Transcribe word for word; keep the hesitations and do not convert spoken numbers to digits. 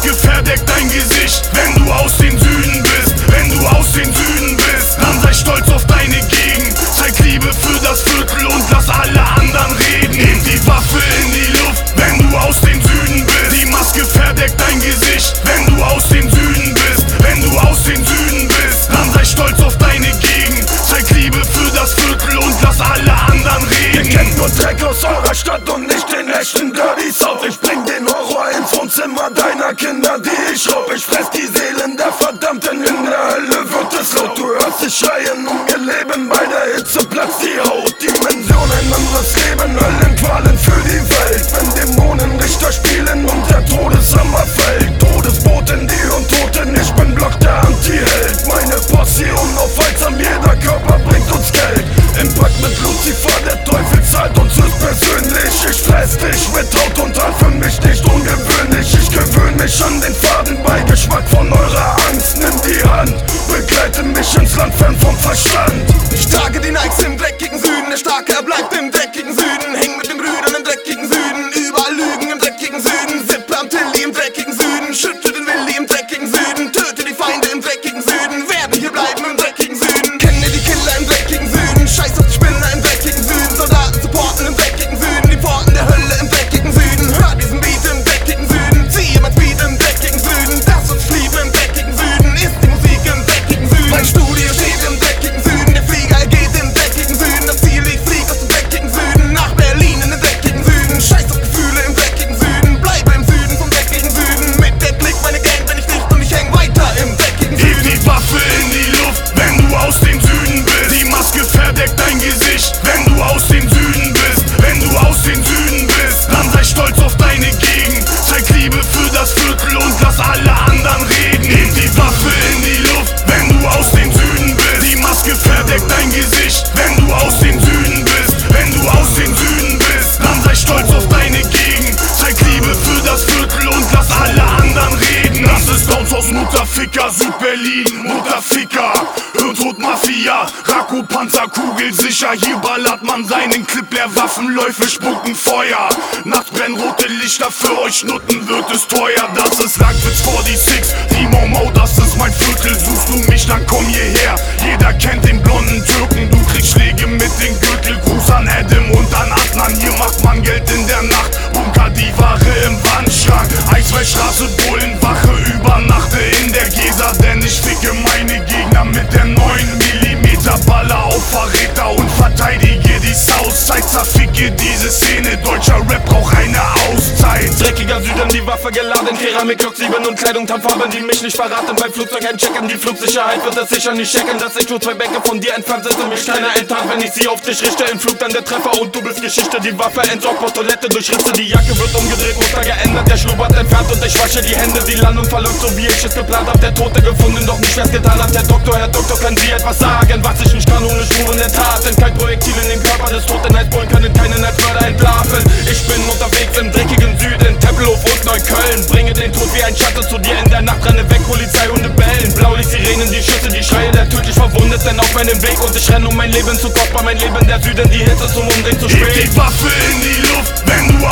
Maske verdeckt dein Gesicht, wenn du aus dem Süden bist. Wenn du aus dem Süden bist, dann sei stolz auf deine Gegend. Zeig Liebe für das Viertel und lass alle anderen reden. Heb die Waffe in die Luft, wenn du aus dem Süden bist. Die Maske verdeckt dein Gesicht, wenn du aus dem Süden bist. Wenn du aus dem Süden bist, dann sei stolz auf deine Gegend. Zeig Liebe für das Viertel und lass alle anderen reden. Ihr kennt nur Dreck aus eurer Stadt und nicht den echten Dirty South. Ich bring den Horror ins Wohnzimmer deiner Kinder, die ich raub. Ich fress die Seelen der Verdammten, in der Hölle wird es laut. Du hörst sie schreien um ihr Leben, bei der Hitze platzt die Haut. Dimensionen anderes Leben, Höllenqualen für die Welt. Wenn Dämonen Richter spielen und der Todeshammer fällt. Todesboot in die Untoten, ich bin Block der Anti-Held. Meine Posse unaufhaltsam, jeder Körper bringt uns Geld. Im Pakt mit Lucifer, der Teufel zahlt uns höchstpersönlich. Ich fress dich mit Haut und Haar, für mich nicht ungewöhnlich. Ich gewöhn mich an den Fadenbeigeschmack von eurer Angst. Nimm die Hand, begleite mich ins Land fern vom Verstand. Ich trage die Nikes im dreckigen Süden, der Starke er bleibt im dreckigen Süden. Häng mit den Brüdern im dreckigen Süden, überall Lügen im dreckigen Süden. Sippe am Tilly im dreckigen Süden, schütte den Willi im dreckigen Süden. Töte die Feinde im dreckigen Süden, werden hier bleiben im dreckigen Süden. Kenne die Killer im dreckigen Süden, scheiß auf die Spinner im dreckigen Süden. Soldaten supporten im dreckigen Süden, die Pforten der Hölle im dreckigen Süden. Hör diesen Beat im dreckigen Süden, ziehe mein Speed im dreckigen Süden. Das uns Fliebe im dreckigen Süden, ist die Musik im dreckigen Süden. Mein Studio steht im dreckigen Süden, der Flieger er geht im dreckigen Süden. Das Ziel, ich flieg aus dem dreckigen Süden, nach Berlin in den dreckigen Süden. Scheiß auf Gefühle im dreckigen Süden, bleibe im Süden vom dreckigen Süden. Mit der Klick meine Gang bin ich nicht und ich häng weiter im dreckigen Süden. Heb die Waffe in die Luft, wenn du aus dem Süden bist. Die Maske verdeckt dein Gesicht, wenn du aus dem Süden bist. Wenn du aus dem Süden bist, dann sei stolz auf deine Gegend. Zeig Liebe für das Viertel und lass alle anderen reden. Heb die Waffe in die Luft, wenn du aus dem Süden bist. Die Maske verdeckt dein Gesicht, wenn du aus dem Süden bist. Wenn du aus dem Süden bist, dann sei stolz auf deine Gegend. Zeig Liebe für das Viertel und lass alle anderen reden. Das ist Downs aus Mutterficker, Süd-Berlin, Mutterficker. Hirntod Mafia, Racco Panzer, kugelsicher. Hier ballert man seinen Clip leer, Waffenläufe spucken Feuer. Nachts brennen rote Lichter, für euch Nutten wird es teuer. Das ist Langwitz sechsundvierzig, die Momo, das ist mein Viertel. Suchst du mich, dann komm hierher. Jeder kennt den blonden Türken, du kriegst Schläge mit den Gürtel. Gruß an Adam und an Adnan, hier macht man Geld in der Nacht. Bunker die Ware im Wandschrank, Eiswaldstraße, Bullenwache, übernachte in der Gesa. Denn ich ficke meine Gegner mit der neun Millimeter Baller auf Verräter und verteidige die Southside. Zerficke diese Szene, deutscher Rap braucht eine Auszeit. Dreckiger Süden, die Waffe geladen, Keramik, Loks, Sieben und Kleidung, Tarnfarben, die mich nicht verraten. Beim Flugzeug einchecken, die Flugsicherheit wird es sicher nicht checken. Dass ich nur zwei Bänke von dir entfernt sitze, mich keiner enttarnt, wenn ich sie auf dich richte. Im Flug dann der Treffer und du bist Geschichte. Die Waffe entsorgt vor Toilette durch Risse, die Jacke wird umgedreht, Muster geändert, der Schnurrbart entfernt und ich wasche die Hände. Die Landung verläuft so wie ich es geplant hab. Der Tote gefunden, doch nicht wer's getan hat. Der Doktor, Herr Doktor, können Sie etwas sagen, was ich nicht kann ohne Spuren der Tat? Denn kein Projektil in den Körper des Toten Eisbullen können keinen Netzmörder entlarven. Ich bin unterwegs im dreckigen Süden, Tempelhof und Neukölln. Bringe den Tod wie ein Schatten zu dir in der Nacht, renne weg, Polizeihunde bellen. Blaulicht, Sirenen, die Schüsse, die Schreie der tödlich Verwundeten auf meinem Weg. Und ich renne um mein Leben zu kostbar, mein Leben der Süden, die Hitze zum Umdrehen zu spät. Heb die Waffe in die Luft, wenn du